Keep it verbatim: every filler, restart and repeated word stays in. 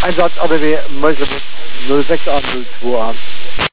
Einsatz A B W Meuselwitz null sechs acht null zwei acht.